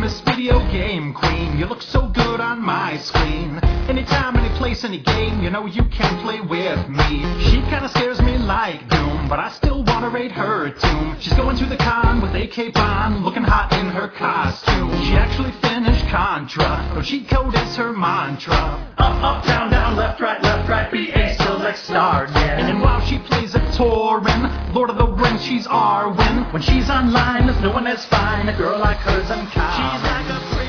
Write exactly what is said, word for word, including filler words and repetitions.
this video game queen. You look so good on my screen. Anytime, any place, any game, you know you can play with me. She kinda scares me like Doom, but I still wanna raid her tomb. She's going to the con with a cape on, looking hot in her costume. She actually finished Contra, no cheat code is her mantra. Up, up, down, down, left, right, left, right, B A, select star, yeah. And while she plays a Tauren, Lord of the Rings, she's Arwen. When she's online, there's no one as fine. A girl like her's uncommon. She's like a